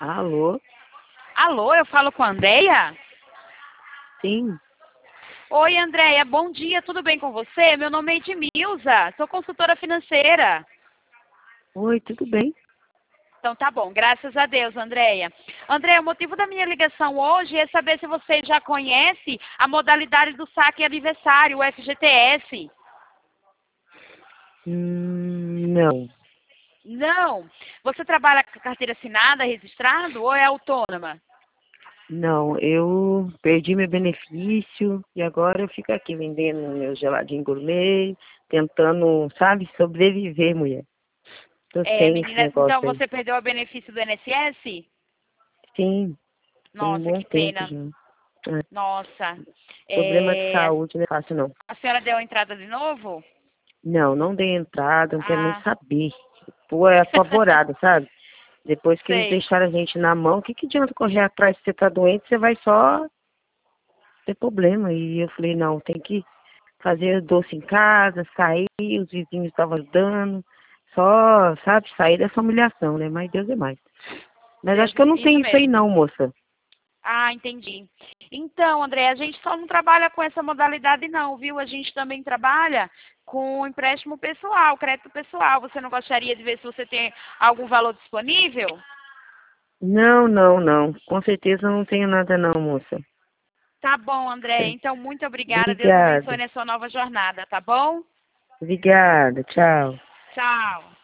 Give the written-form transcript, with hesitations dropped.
Alô? Alô, eu falo com a Andréia? Sim. Oi, Andréia, bom dia, tudo bem com você? Meu nome é Edmilza, sou consultora financeira. Oi, tudo bem? Então tá bom, graças a Deus, Andréia. Andréia, o motivo da minha ligação hoje é saber se você já conhece a modalidade do saque aniversário, o FGTS. Não. Não. Você trabalha com carteira assinada, registrado ou é autônoma? Não, eu perdi meu benefício e agora eu fico aqui vendendo meu geladinho gourmet, tentando, sabe, sobreviver, mulher. Tô É, sem esse menina, então negócio aí. você perdeu o benefício do INSS? Sim, tem um Nossa, bom que tempo pena. já. É, Nossa. problema de É, saúde não é fácil, não. a senhora deu a entrada de novo? Não, não dei entrada, não quero nem Ah, saber. Pô, é apavorada, sabe? Depois que eles sei. deixaram a gente na mão, o que que adianta correr atrás se você tá doente? Você vai só ter problema. E eu falei, não, tem que fazer doce em casa, sair, os vizinhos estavam ajudando, só, sabe, sair dessa humilhação, né? Mas Deus é mais. Mas Deus, acho que eu não isso tenho isso aí mesmo. não, moça. Ah, entendi. Então, André, a gente só não trabalha com essa modalidade não, viu? A gente também trabalha com empréstimo pessoal, crédito pessoal. Você não gostaria de ver se você tem algum valor disponível? Não, não, não. Com certeza eu não tenho nada não, moça. Tá bom, André. Então, muito obrigada. Deus abençoe Obrigada. na sua nova jornada, tá bom? Obrigada. Tchau. Tchau.